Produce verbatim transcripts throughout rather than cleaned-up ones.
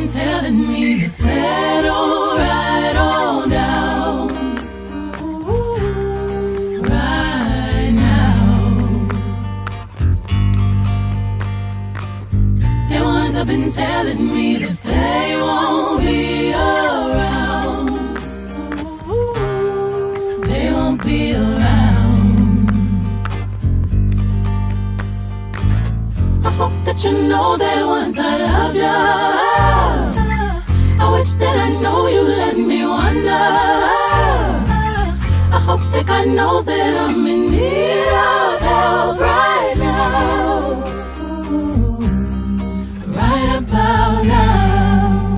been telling me to settle right on down. Right now. The ones have been telling me that they won't be around. They won't be around. I hope that you know that once I loved you. I wish that I know you let me wonder. I hope that God knows that I'm in need of help right now. Right about now.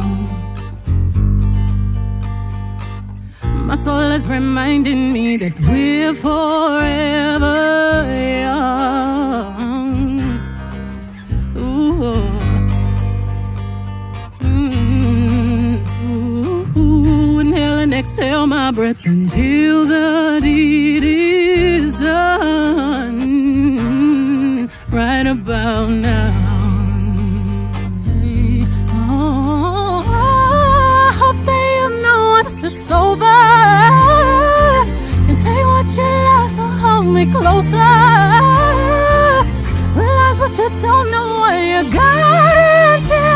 My soul is reminding me that we're forever young. Exhale my breath until the deed is done. Right about now. Oh, I hope that you know once it's over. And take what you love, so hold me closer. Realize what you don't know, what you got until